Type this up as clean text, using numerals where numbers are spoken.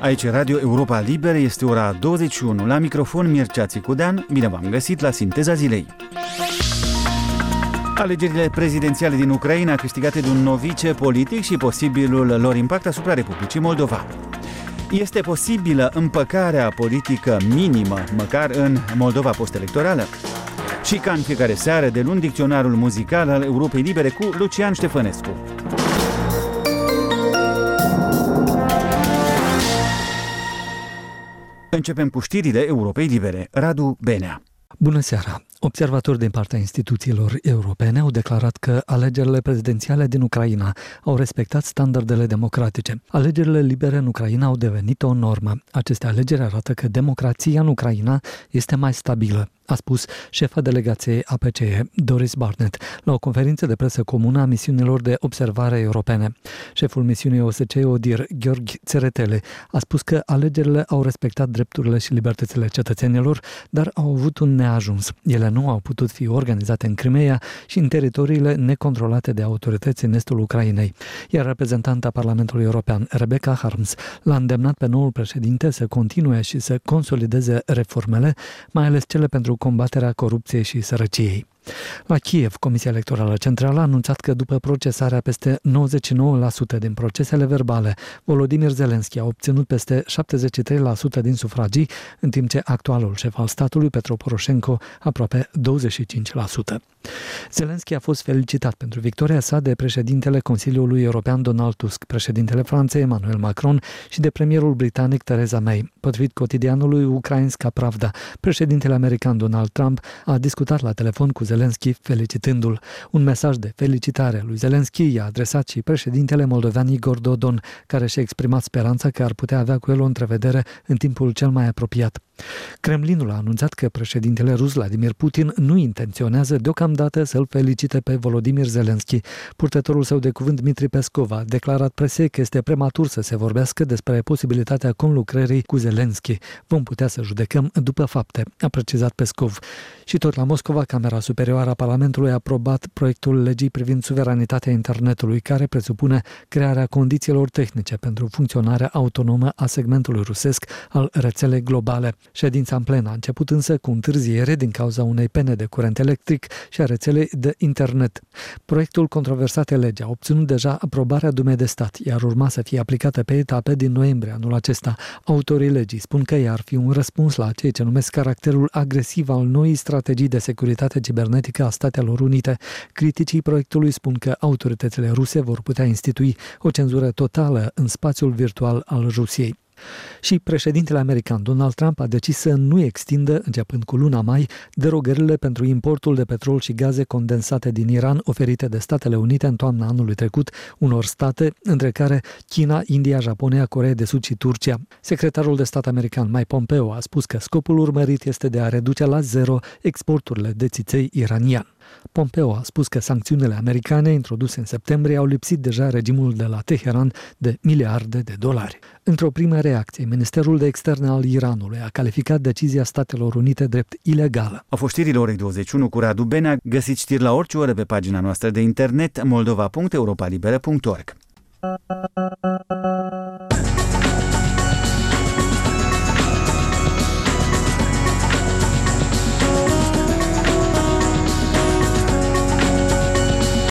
Aici Radio Europa Liberă, este ora 21. La microfon Mircea Țicudean, bine v-am găsit la Sinteza Zilei. Alegerile prezidențiale din Ucraina, câștigate de un novice politic și posibilul lor impact asupra Republicii Moldova. Este posibilă împăcarea politică minimă, măcar în Moldova postelectorală? Și ca în fiecare seară, de luni, dicționarul muzical al Europei Libere cu Lucian Ștefănescu. Începem cu știrile Europei Libere. Radu Benea. Bună seara! Observatori din partea instituțiilor europene au declarat că alegerile prezidențiale din Ucraina au respectat standardele democratice. Alegerile libere în Ucraina au devenit o normă. Aceste alegeri arată că democrația în Ucraina este mai stabilă, a spus șefa delegației APCE, Doris Barnett, la o conferință de presă comună a misiunilor de observare europene. Șeful misiunii OSCE, ODIHR, Gheorghe Țeretele, a spus că alegerile au respectat drepturile și libertățile cetățenilor, dar au avut un neajuns. Ele nu au putut fi organizate în Crimea și în teritoriile necontrolate de autorități în estul Ucrainei. Iar reprezentanta Parlamentului European, Rebecca Harms, l-a îndemnat pe noul președinte să continue și să consolideze reformele, mai ales cele pentru combaterea corupției și sărăciei. La Kiev, Comisia Electorală Centrală a anunțat că după procesarea peste 99% din procesele verbale, Volodymyr Zelensky a obținut peste 73% din sufragii, în timp ce actualul șef al statului, Petro Poroșenko, aproape 25%. Zelensky a fost felicitat pentru victoria sa de președintele Consiliului European Donald Tusk, președintele Franței Emmanuel Macron și de premierul britanic Theresa May. Potrivit cotidianului Ukrainska Pravda, președintele american Donald Trump a discutat la telefon cu Zelensky, felicitându-l. Un mesaj de felicitare lui Zelensky i-a adresat și președintele moldovean Igor Dodon, care și-a exprimat speranța că ar putea avea cu el o întrevedere în timpul cel mai apropiat. Kremlinul a anunțat că președintele rus Vladimir Putin nu intenționează deocamdată să-l felicite pe Volodymyr Zelensky. Purtătorul său de cuvânt Dmitri Peskov a declarat presei că este prematur să se vorbească despre posibilitatea conlucrării cu Zelensky. Vom putea să judecăm după fapte, a precizat Peskov. Și tot la Moscova, Camera Superioară a Parlamentului a aprobat proiectul legii privind suveranitatea internetului, care presupune crearea condițiilor tehnice pentru funcționarea autonomă a segmentului rusesc al rețelei globale. Ședința în plen a început însă cu întârziere din cauza unei pene de curent electric și a rețelei de internet. Proiectul controversat lege a obținut deja aprobarea Dumei de Stat, iar urma să fie aplicată pe etape din noiembrie anul acesta. Autorii legii spun că ea ar fi un răspuns la ceea ce numesc caracterul agresiv al noii strategii de securitate cibernetică a Statelor Unite. Criticii proiectului spun că autoritățile ruse vor putea institui o cenzură totală în spațiul virtual al Rusiei. Și președintele american Donald Trump a decis să nu extindă, începând cu luna mai, derogările pentru importul de petrol și gaze condensate din Iran oferite de Statele Unite în toamna anului trecut unor state, între care China, India, Japonia, Coreea de Sud și Turcia. Secretarul de stat american Mike Pompeo a spus că scopul urmărit este de a reduce la zero exporturile de țiței iranian. Pompeo a spus că sancțiunile americane introduse în septembrie au lipsit deja regimul de la Teheran de miliarde de dolari. Într-o primă reacție, Ministerul de Externe al Iranului a calificat decizia Statelor Unite drept ilegală. Au fost știrile orei 21 cu Radu Benea. Găsiți știri la orice oră pe pagina noastră de internet moldova.europalibera.org.